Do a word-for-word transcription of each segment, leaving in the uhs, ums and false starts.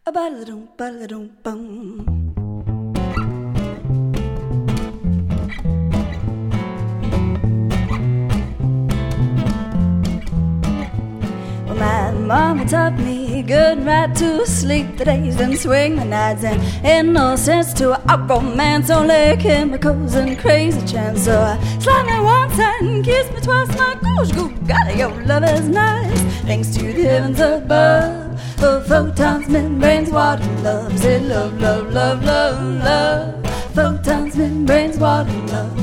A ba-da-dum, ba-da-dum, bum. Well, my mama taught me good right to sleep the days and swing the nights, and ain't no sense to a romance, only chemicals and crazy chance. So I slide me once and kiss me twice, my gosh, go golly, your love is nice. Thanks to the heavens above, for photons, membranes, water, love. Say love, love, love, love, love. Photons, membranes, water, love.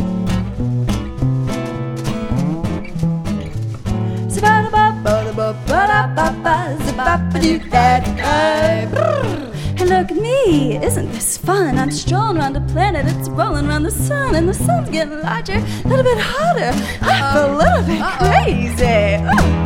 And look at me, isn't this fun? I'm strolling around the planet, it's rolling around the sun, and the sun's getting larger, a little bit hotter. I'm a little bit crazy. Ooh.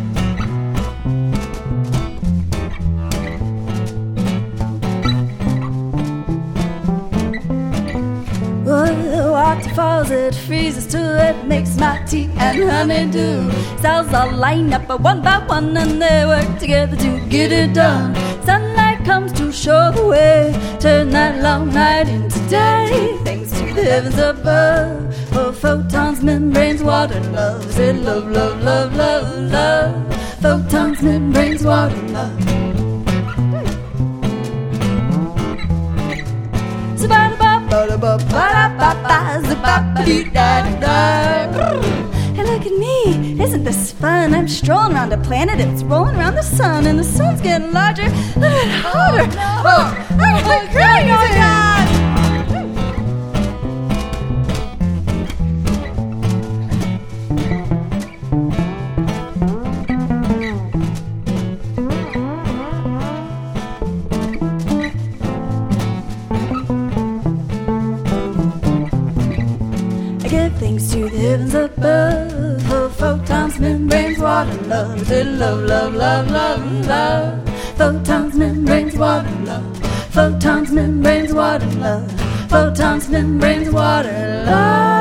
The water falls, it freezes too, it makes my tea and honeydew. Cells all line up one by one and they work together to get it done. Sunlight comes to show the way, turn that long night into day. Thanks to the heavens above, for photons, membranes, water, love. Say love, love, love, love, love. Photons, membranes, water, love. Hey, look at me, isn't this fun? I'm strolling around the planet, it's rolling around the sun, and the sun's getting larger, a little bit hotter. Oh, I'm like crazy. Give thanks to the heavens above, for photons, membranes, water, love. Say love, love, love, love, love. Photons, membranes, water, love. Photons, membranes, water, love. Photons, membranes, water, love.